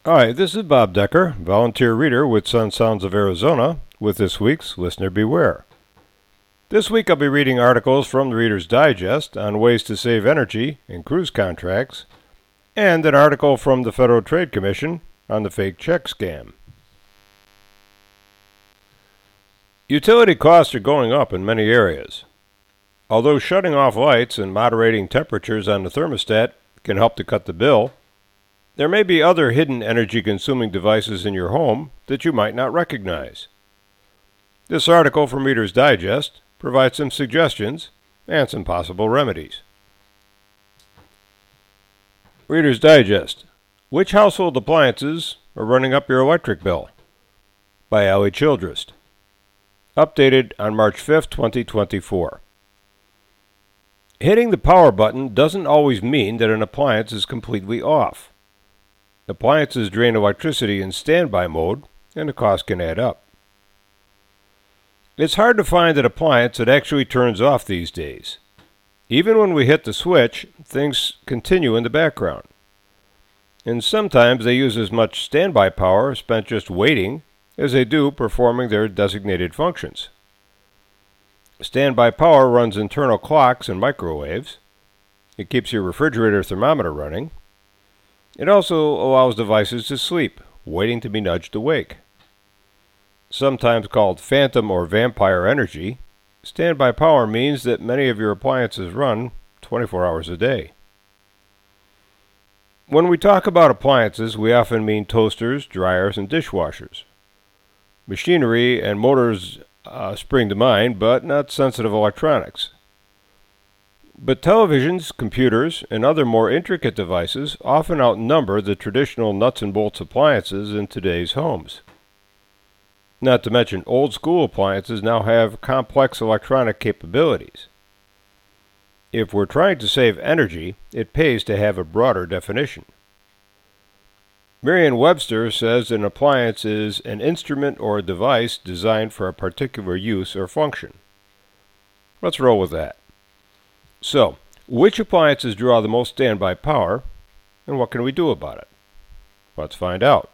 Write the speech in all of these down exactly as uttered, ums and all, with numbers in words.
Hi, this is Bob Decker, volunteer reader with Sun Sounds of Arizona, with this week's Listener Beware. This week I'll be reading articles from the Reader's Digest on ways to save energy in cruise contracts, and an article from the Federal Trade Commission on the fake check scam. Utility costs are going up in many areas. Although shutting off lights and moderating temperatures on the thermostat can help to cut the bill, there may be other hidden energy-consuming devices in your home that you might not recognize. This article from Reader's Digest provides some suggestions and some possible remedies. Reader's Digest: Which household appliances are running up your electric bill? By Allie Childress. Updated on March fifth, twenty twenty-four. Hitting the power button doesn't always mean that an appliance is completely off. Appliances drain electricity in standby mode, and the cost can add up. It's hard to find an appliance that actually turns off these days. Even when we hit the switch, things continue in the background. And sometimes they use as much standby power spent just waiting as they do performing their designated functions. Standby power runs internal clocks and microwaves. It keeps your refrigerator thermometer running. It also allows devices to sleep, waiting to be nudged awake. Sometimes called phantom or vampire energy, standby power means that many of your appliances run twenty-four hours a day. When we talk about appliances, we often mean toasters, dryers, and dishwashers. Machinery and motors uh, spring to mind, but not sensitive electronics. But televisions, computers, and other more intricate devices often outnumber the traditional nuts and bolts appliances in today's homes. Not to mention, old-school appliances now have complex electronic capabilities. If we're trying to save energy, it pays to have a broader definition. Merriam-Webster says an appliance is an instrument or a device designed for a particular use or function. Let's roll with that. So, which appliances draw the most standby power, and what can we do about it? Let's find out.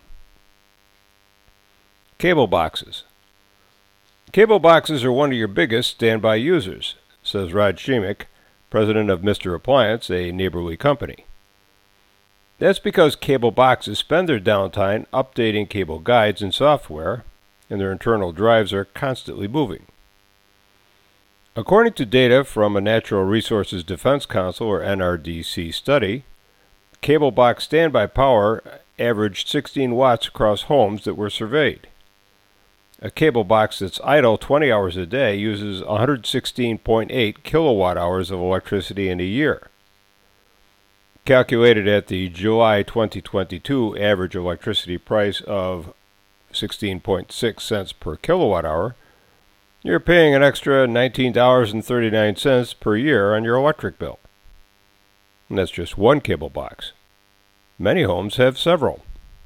Cable boxes. Cable boxes are one of your biggest standby users, says Rod Shemick, president of Mister Appliance, a neighborly company. That's because cable boxes spend their downtime updating cable guides and software, and their internal drives are constantly moving. According to data from a Natural Resources Defense Council, or N R D C, study, cable box standby power averaged sixteen watts across homes that were surveyed. A cable box that's idle twenty hours a day uses one hundred sixteen point eight kilowatt hours of electricity in a year. Calculated at the July twenty twenty-two average electricity price of sixteen point six cents per kilowatt hour, you're paying an extra nineteen dollars and thirty-nine cents per year on your electric bill. And that's just one cable box. Many homes have several.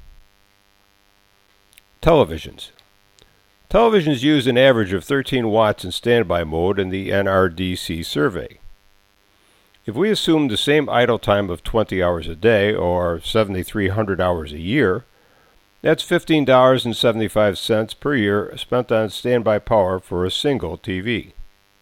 Televisions. Televisions use an average of thirteen watts in standby mode in the N R D C survey. If we assume the same idle time of twenty hours a day, or seven thousand three hundred hours a year, that's fifteen dollars and seventy-five cents per year spent on standby power for a single T V.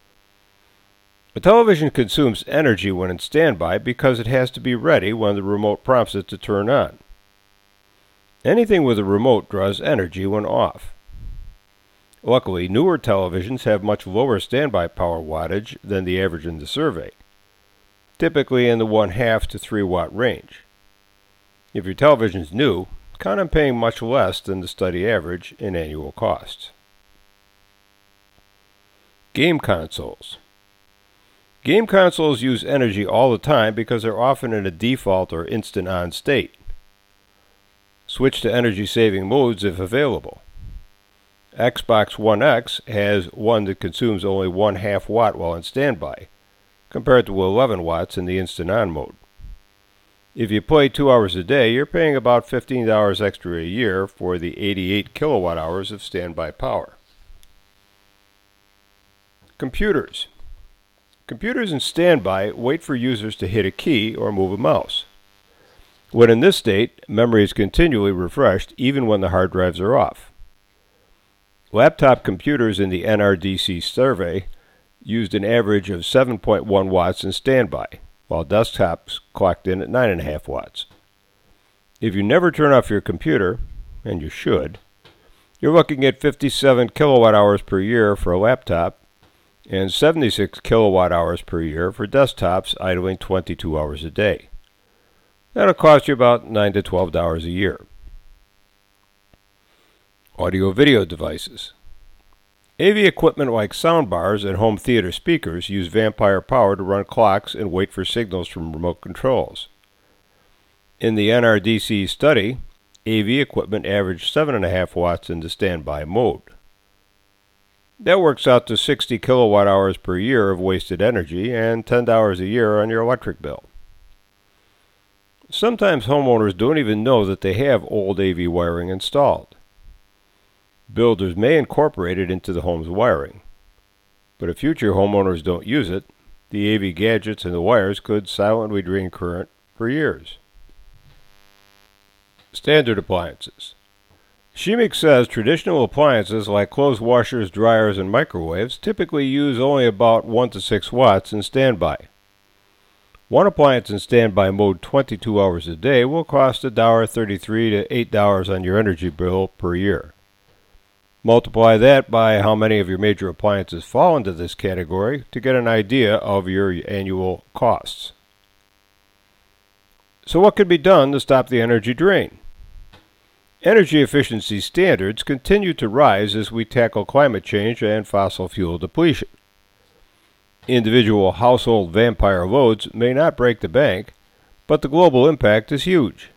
A television consumes energy when in standby because it has to be ready when the remote prompts it to turn on. Anything with a remote draws energy when off. Luckily, newer televisions have much lower standby power wattage than the average in the survey, typically in the one half to three watt range. If your television is new, count on paying much less than the study average in annual costs. Game consoles. Game consoles use energy all the time because they're often in a default or instant on state. Switch to energy-saving modes if available. Xbox One X has one that consumes only one half watt while in standby, compared to eleven watts in the instant on mode. If you play two hours a day, you're paying about fifteen dollars extra a year for the eighty-eight kilowatt hours of standby power. Computers. Computers in standby wait for users to hit a key or move a mouse. When in this state, memory is continually refreshed even when the hard drives are off. Laptop computers in the N R D C survey used an average of seven point one watts in standby, while desktops clocked in at nine point five watts. If you never turn off your computer, and you should, you're looking at fifty-seven kilowatt hours per year for a laptop and seventy-six kilowatt hours per year for desktops idling twenty-two hours a day. That'll cost you about nine to twelve dollars a year. Audio-video devices. A V equipment like soundbars and home theater speakers use vampire power to run clocks and wait for signals from remote controls. In the N R D C study, A V equipment averaged seven point five watts in the standby mode. That works out to sixty kilowatt hours per year of wasted energy and ten dollars a year on your electric bill. Sometimes homeowners don't even know that they have old A V wiring installed. Builders may incorporate it into the home's wiring, but if future homeowners don't use it, the A V gadgets and the wires could silently drain current for years. Standard appliances. Shimmick says traditional appliances like clothes washers, dryers, and microwaves typically use only about one to six watts in standby. One appliance in standby mode twenty-two hours a day will cost one dollar and thirty-three cents to eight dollars on your energy bill per year. Multiply that by how many of your major appliances fall into this category to get an idea of your annual costs. So what could be done to stop the energy drain? Energy efficiency standards continue to rise as we tackle climate change and fossil fuel depletion. Individual household vampire loads may not break the bank, but the global impact is huge.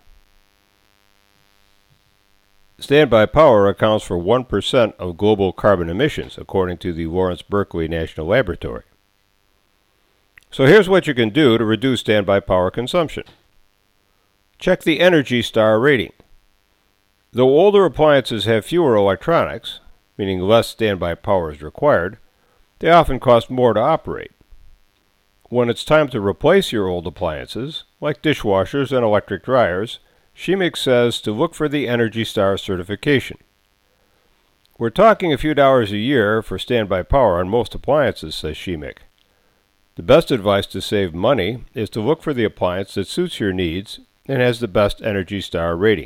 Standby power accounts for one percent of global carbon emissions, according to the Lawrence Berkeley National Laboratory. So here's what you can do to reduce standby power consumption. Check the Energy Star rating. Though older appliances have fewer electronics, meaning less standby power is required, they often cost more to operate. When it's time to replace your old appliances, like dishwashers and electric dryers, Shimmick says to look for the Energy Star certification. We're talking a few dollars a year for standby power on most appliances, says Shimmick. The best advice to save money is to look for the appliance that suits your needs and has the best Energy Star rating.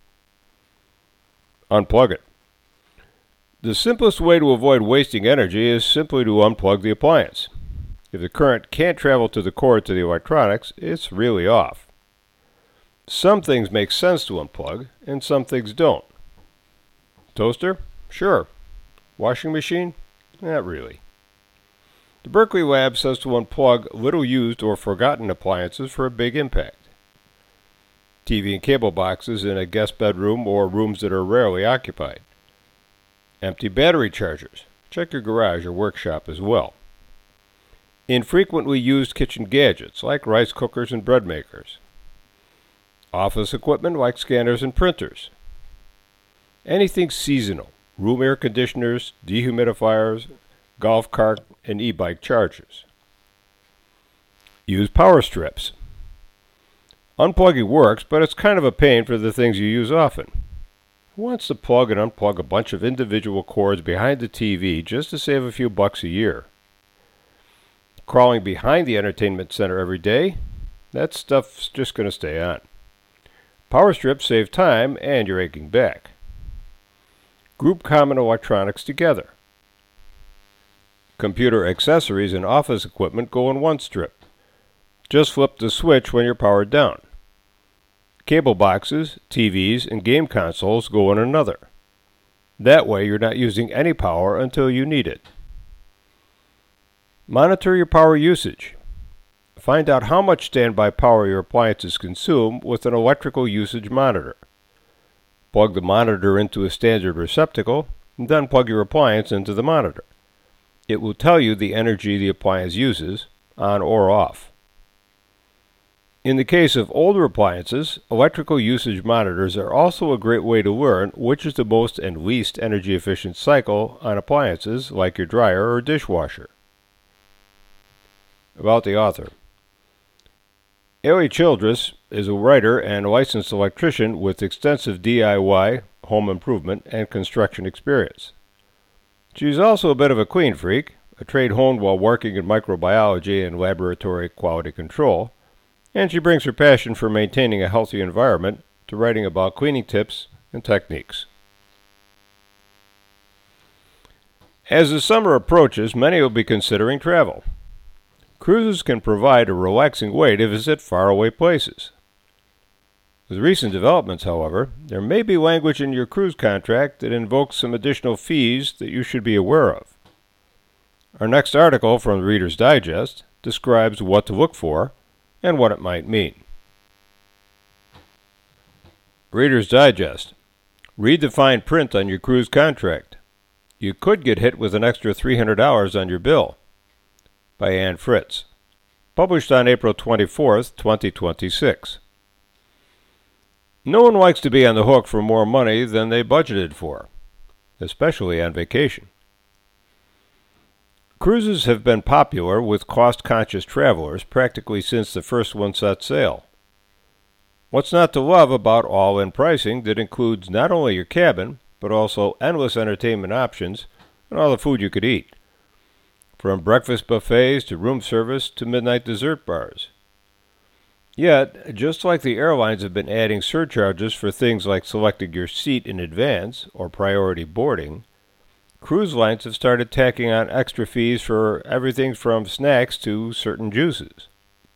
Unplug it. The simplest way to avoid wasting energy is simply to unplug the appliance. If the current can't travel to the cord to the electronics, it's really off. Some things make sense to unplug, and some things don't. Toaster? Sure. Washing machine? Not really. The Berkeley Lab says to unplug little used or forgotten appliances for a big impact. T V and cable boxes in a guest bedroom or rooms that are rarely occupied. Empty battery chargers. Check your garage or workshop as well. Infrequently used kitchen gadgets like rice cookers and bread makers. Office equipment like scanners and printers. Anything seasonal, room air conditioners, dehumidifiers, golf cart, and e-bike chargers. Use power strips. Unplugging works, but it's kind of a pain for the things you use often. Who wants to plug and unplug a bunch of individual cords behind the T V just to save a few bucks a year? Crawling behind the entertainment center every day? That stuff's just going to stay on. Power strips save time and your aching back. Group common electronics together. Computer accessories and office equipment go in one strip. Just flip the switch when you're powered down. Cable boxes, T Vs, and game consoles go in another. That way you're not using any power until you need it. Monitor your power usage. Find out how much standby power your appliances consume with an electrical usage monitor. Plug the monitor into a standard receptacle, and then plug your appliance into the monitor. It will tell you the energy the appliance uses, on or off. In the case of older appliances, electrical usage monitors are also a great way to learn which is the most and least energy efficient cycle on appliances like your dryer or dishwasher. About the author. Ellie Childress is a writer and a licensed electrician with extensive D I Y, home improvement, and construction experience. She's also a bit of a clean freak, a trade honed while working in microbiology and laboratory quality control, and she brings her passion for maintaining a healthy environment to writing about cleaning tips and techniques. As the summer approaches, many will be considering travel. Cruises can provide a relaxing way to visit faraway places. With recent developments, however, there may be language in your cruise contract that invokes some additional fees that you should be aware of. Our next article from Reader's Digest describes what to look for and what it might mean. Reader's Digest. Read the fine print on your cruise contract. You could get hit with an extra three hundred dollars on your bill. By Anne Fritz. Published on April twenty-fourth, twenty twenty-six. No one likes to be on the hook for more money than they budgeted for, especially on vacation. Cruises have been popular with cost-conscious travelers practically since the first one set sail. What's not to love about all-in pricing that includes not only your cabin, but also endless entertainment options and all the food you could eat, from breakfast buffets to room service to midnight dessert bars. Yet, just like the airlines have been adding surcharges for things like selecting your seat in advance or priority boarding, cruise lines have started tacking on extra fees for everything from snacks to certain juices.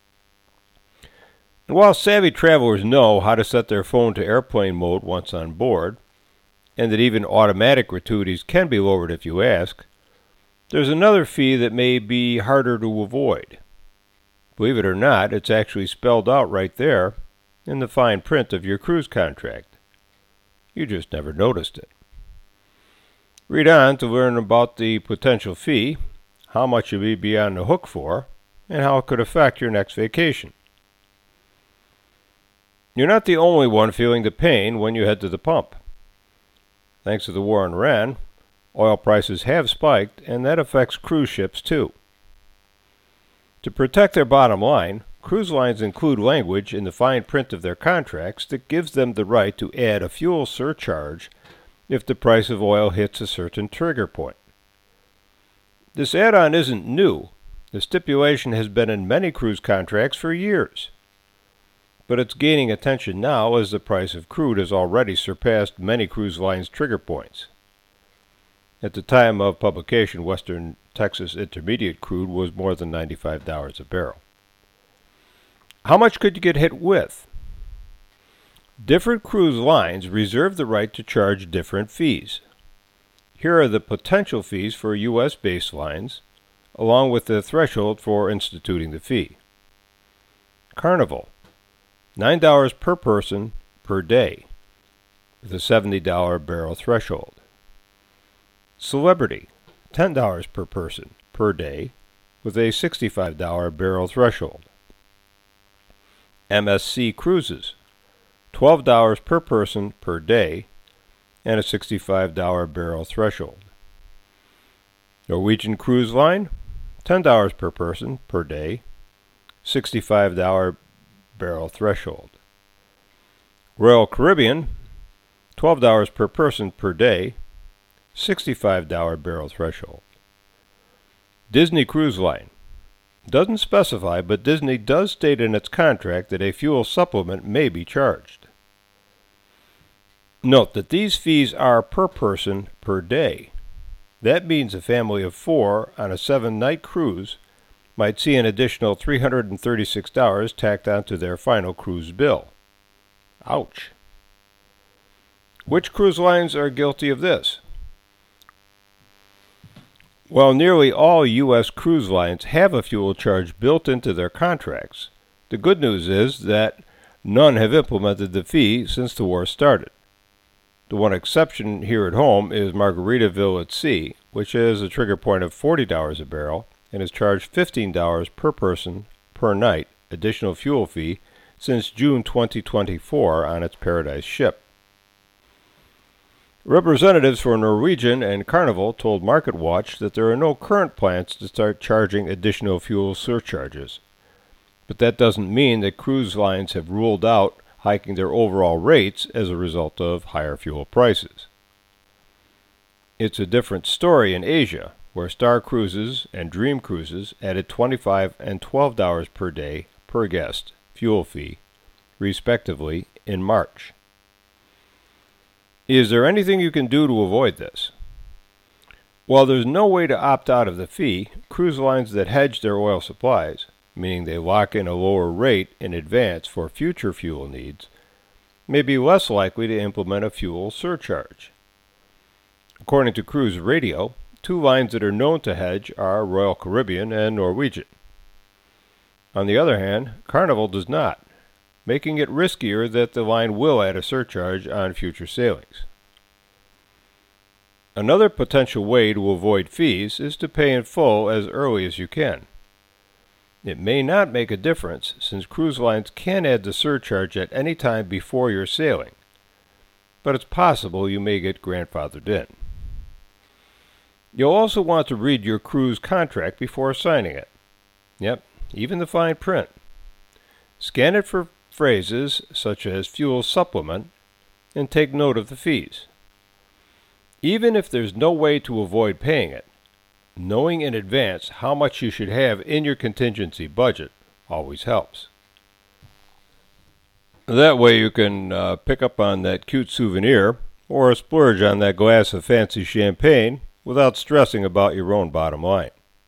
And while savvy travelers know how to set their phone to airplane mode once on board, and that even automatic gratuities can be lowered if you ask, there's another fee that may be harder to avoid. Believe it or not, it's actually spelled out right there in the fine print of your cruise contract. You just never noticed it. Read on to learn about the potential fee, how much you'll be on the hook for, and how it could affect your next vacation. You're not the only one feeling the pain when you head to the pump. Thanks to the war in Iran, oil prices have spiked, and that affects cruise ships too. To protect their bottom line, cruise lines include language in the fine print of their contracts that gives them the right to add a fuel surcharge if the price of oil hits a certain trigger point. This add-on isn't new. The stipulation has been in many cruise contracts for years. But it's gaining attention now as the price of crude has already surpassed many cruise lines' trigger points. At the time of publication, Western Texas Intermediate crude was more than ninety-five dollars a barrel. How much could you get hit with? Different cruise lines reserve the right to charge different fees. Here are the potential fees for U S-based lines, along with the threshold for instituting the fee. Carnival, nine dollars per person per day, with a seventy dollars barrel threshold. Celebrity, ten dollars per person per day, with a sixty-five dollars barrel threshold. M S C Cruises, twelve dollars per person per day, and a sixty-five dollars barrel threshold. Norwegian Cruise Line, ten dollars per person per day, sixty-five dollars barrel threshold. Royal Caribbean, twelve dollars per person per day, sixty-five dollars barrel threshold. Disney Cruise Line. Doesn't specify, but Disney does state in its contract that a fuel supplement may be charged. Note that these fees are per person per day. That means a family of four on a seven-night cruise might see an additional three hundred thirty-six dollars tacked onto their final cruise bill. Ouch. Which cruise lines are guilty of this? While nearly all U S cruise lines have a fuel charge built into their contracts, the good news is that none have implemented the fee since the war started. The one exception here at home is Margaritaville at Sea, which has a trigger point of forty dollars a barrel and has charged fifteen dollars per person per night additional fuel fee since June twenty twenty-four on its Paradise ship. Representatives for Norwegian and Carnival told MarketWatch that there are no current plans to start charging additional fuel surcharges. But that doesn't mean that cruise lines have ruled out hiking their overall rates as a result of higher fuel prices. It's a different story in Asia, where Star Cruises and Dream Cruises added twenty-five dollars and twelve dollars per day per guest fuel fee, respectively, in March. Is there anything you can do to avoid this? While there's no way to opt out of the fee, cruise lines that hedge their oil supplies, meaning they lock in a lower rate in advance for future fuel needs, may be less likely to implement a fuel surcharge. According to Cruise Radio, two lines that are known to hedge are Royal Caribbean and Norwegian. On the other hand, Carnival does not, making it riskier that the line will add a surcharge on future sailings. Another potential way to avoid fees is to pay in full as early as you can. It may not make a difference, since cruise lines can add the surcharge at any time before you're sailing, but it's possible you may get grandfathered in. You'll also want to read your cruise contract before signing it. Yep, even the fine print. Scan it for phrases such as fuel supplement and take note of the fees. Even if there's no way to avoid paying it, knowing in advance how much you should have in your contingency budget always helps. That way you can uh, pick up on that cute souvenir or splurge on that glass of fancy champagne without stressing about your own bottom line.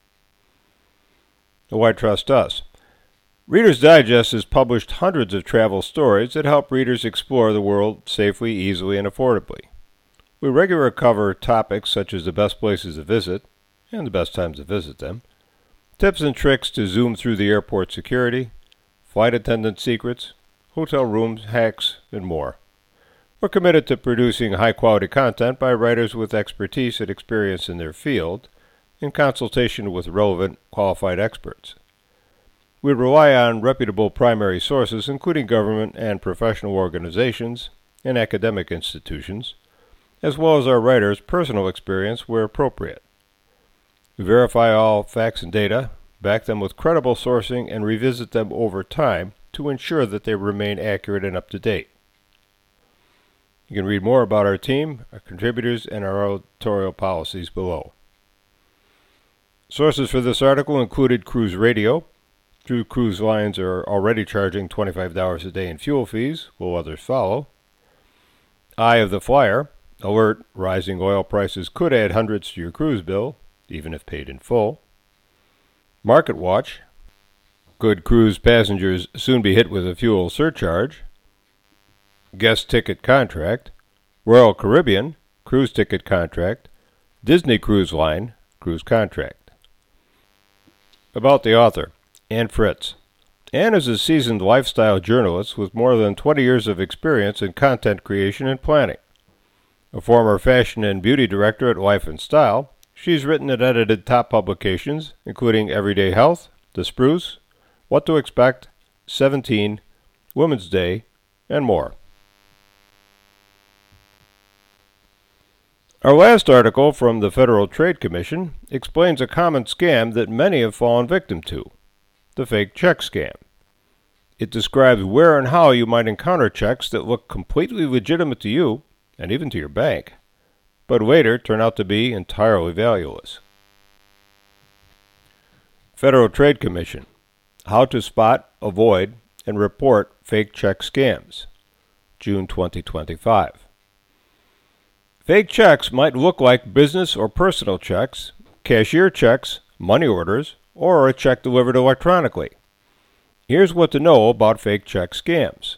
Why trust us? Reader's Digest has published hundreds of travel stories that help readers explore the world safely, easily, and affordably. We regularly cover topics such as the best places to visit, and the best times to visit them, tips and tricks to zoom through the airport security, flight attendant secrets, hotel rooms, hacks, and more. We're committed to producing high-quality content by writers with expertise and experience in their field, in consultation with relevant, qualified experts. We rely on reputable primary sources, including government and professional organizations and academic institutions, as well as our writers' personal experience where appropriate. We verify all facts and data, back them with credible sourcing, and revisit them over time to ensure that they remain accurate and up-to-date. You can read more about our team, our contributors, and our editorial policies below. Sources for this article included Cruise Radio. Two cruise lines are already charging twenty-five dollars a day in fuel fees. Will others follow? Eye of the Flyer. Alert, rising oil prices could add hundreds to your cruise bill, even if paid in full. Market Watch. Could cruise passengers soon be hit with a fuel surcharge? Guest ticket contract. Royal Caribbean, cruise ticket contract. Disney Cruise Line, cruise contract. About the author, Anne Fritz. Anne is a seasoned lifestyle journalist with more than twenty years of experience in content creation and planning. A former fashion and beauty director at Life and Style, she's written and edited top publications, including Everyday Health, The Spruce, What to Expect, Seventeen, Women's Day, and more. Our last article from the Federal Trade Commission explains a common scam that many have fallen victim to, the fake check scam. It describes where and how you might encounter checks that look completely legitimate to you, and even to your bank, but later turn out to be entirely valueless. Federal Trade Commission. How to spot, avoid, and report fake check scams. June twenty twenty-five. Fake checks might look like business or personal checks, cashier checks, money orders, or a check delivered electronically. Here's what to know about fake check scams.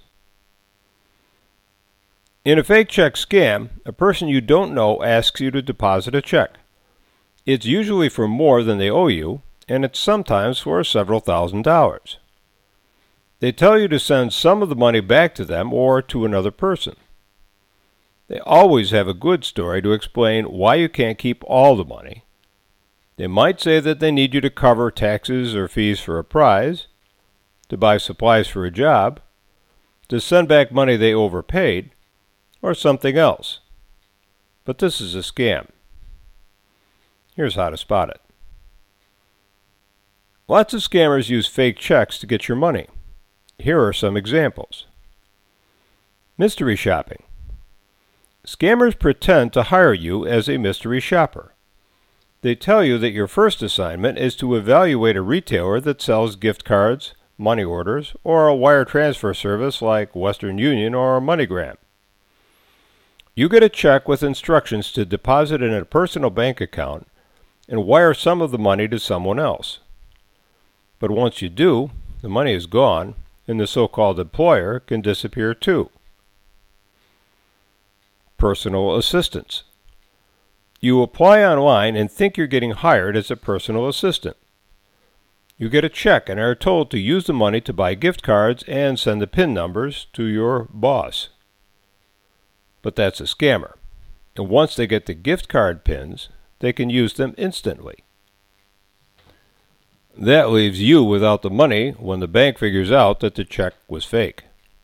In a fake check scam, a person you don't know asks you to deposit a check. It's usually for more than they owe you, and it's sometimes for several thousand dollars. They tell you to send some of the money back to them or to another person. They always have a good story to explain why you can't keep all the money. They might say that they need you to cover taxes or fees for a prize, to buy supplies for a job, to send back money they overpaid, or something else. But this is a scam. Here's how to spot it. Lots of scammers use fake checks to get your money. Here are some examples. Mystery shopping. Scammers pretend to hire you as a mystery shopper. They tell you that your first assignment is to evaluate a retailer that sells gift cards, money orders, or a wire transfer service like Western Union or MoneyGram. You get a check with instructions to deposit in a personal bank account and wire some of the money to someone else. But once you do, the money is gone, and the so-called employer can disappear too. Personal assistance. You apply online and think you're getting hired as a personal assistant. You get a check and are told to use the money to buy gift cards and send the PIN numbers to your boss. But that's a scammer, and once they get the gift card pins, they can use them instantly. That leaves you without the money when the bank figures out that the check was fake.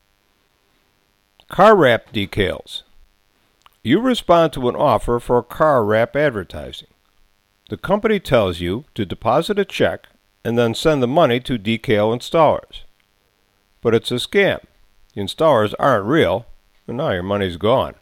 Car wrap decals. You respond to an offer for car wrap advertising. The company tells you to deposit a check and then send the money to decal installers. But it's a scam. The installers aren't real, and now your money's gone.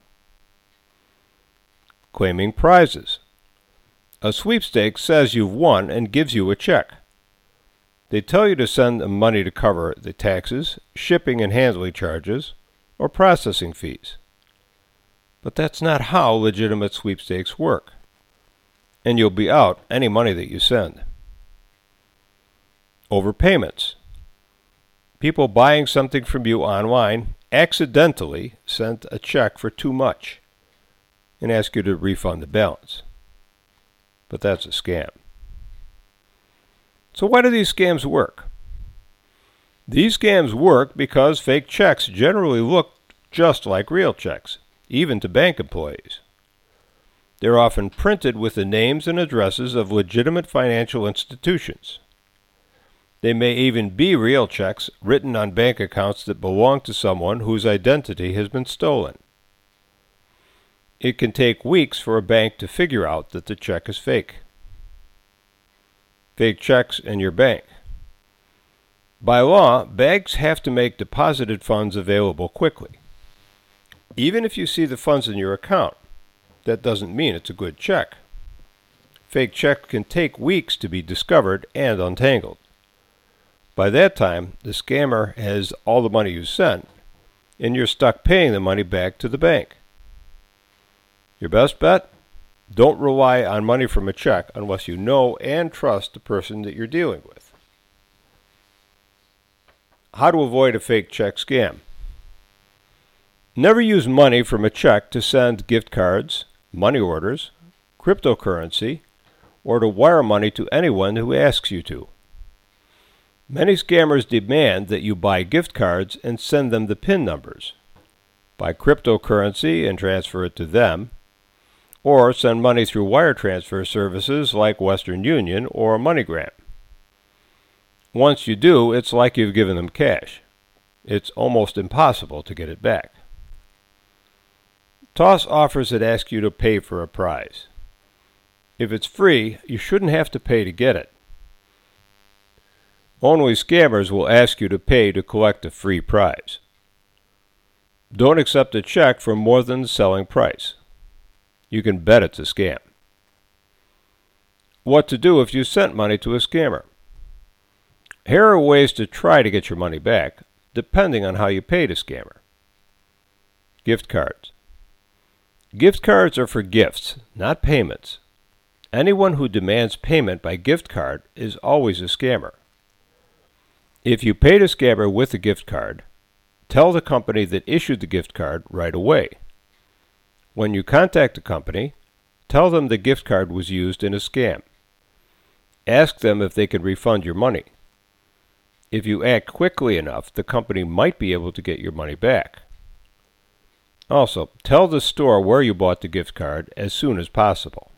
Claiming prizes. A sweepstakes says you've won and gives you a check. They tell you to send the money to cover the taxes, shipping and handling charges, or processing fees. But that's not how legitimate sweepstakes work, and you'll be out any money that you send. Overpayments. People buying something from you online accidentally sent a check for too much and ask you to refund the balance. But that's a scam. So why do these scams work? These scams work because fake checks generally look just like real checks, even to bank employees. They're often printed with the names and addresses of legitimate financial institutions. They may even be real checks written on bank accounts that belong to someone whose identity has been stolen. It can take weeks for a bank to figure out that the check is fake. Fake checks in your bank. By law, banks have to make deposited funds available quickly. Even if you see the funds in your account, that doesn't mean it's a good check. Fake checks can take weeks to be discovered and untangled. By that time, the scammer has all the money you sent, and you're stuck paying the money back to the bank. Your best bet? Don't rely on money from a check unless you know and trust the person that you're dealing with. How to avoid a fake check scam. Never use money from a check to send gift cards, money orders, cryptocurrency, or to wire money to anyone who asks you to. Many scammers demand that you buy gift cards and send them the PIN numbers, buy cryptocurrency and transfer it to them, or send money through wire transfer services like Western Union or MoneyGram. Once you do, it's like you've given them cash. It's almost impossible to get it back. Toss offers that ask you to pay for a prize. If it's free, you shouldn't have to pay to get it. Only scammers will ask you to pay to collect a free prize. Don't accept a check for more than the selling price. You can bet it's a scam. What to do if you sent money to a scammer? Here are ways to try to get your money back, depending on how you paid a scammer. Gift cards. Gift cards are for gifts, not payments. Anyone who demands payment by gift card is always a scammer. If you paid a scammer with a gift card, tell the company that issued the gift card right away. When you contact the company, tell them the gift card was used in a scam. Ask them if they can refund your money. If you act quickly enough, the company might be able to get your money back. Also, tell the store where you bought the gift card as soon as possible.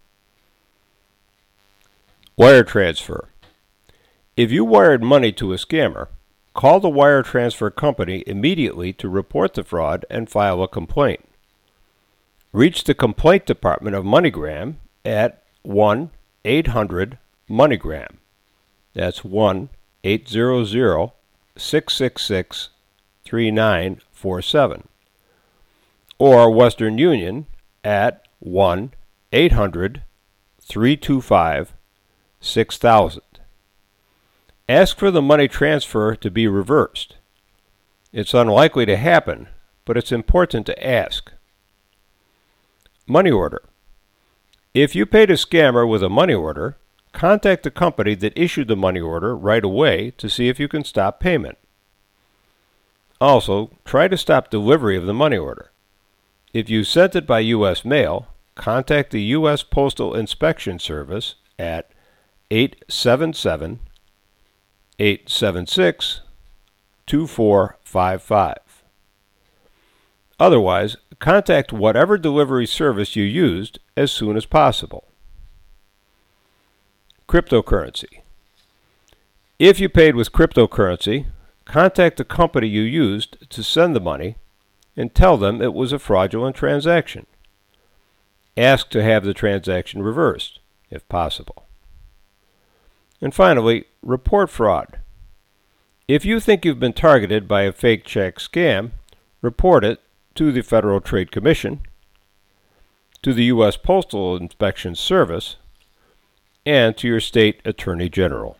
Wire transfer. If you wired money to a scammer, call the wire transfer company immediately to report the fraud and file a complaint. Reach the complaint department of MoneyGram at one eight hundred MoneyGram. That's one eight hundred six six six three nine four seven. Or Western Union at one eight hundred three two five six thousand. Ask for the money transfer to be reversed. It's unlikely to happen, but it's important to ask. Money order. If you paid a scammer with a money order, contact the company that issued the money order right away to see if you can stop payment. Also, try to stop delivery of the money order. If you sent it by U S mail, contact the U S Postal Inspection Service at eight seven seven, eight seven six, two four five five. Otherwise, contact whatever delivery service you used as soon as possible. Cryptocurrency. If you paid with cryptocurrency, contact the company you used to send the money and tell them it was a fraudulent transaction. Ask to have the transaction reversed, if possible. And finally, report fraud. If you think you've been targeted by a fake check scam, report it to the Federal Trade Commission, to the U S Postal Inspection Service, and to your state attorney general.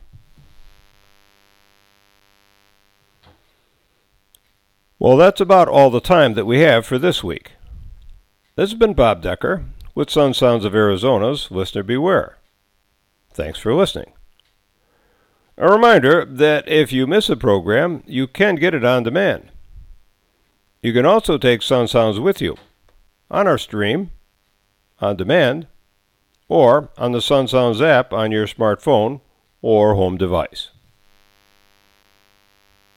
Well, that's about all the time that we have for this week. This has been Bob Decker with Sun Sounds of Arizona's Listener Beware. Thanks for listening. A reminder that if you miss a program, you can get it on demand. You can also take Sun Sounds with you on our stream, on demand, or on the Sun Sounds app on your smartphone or home device.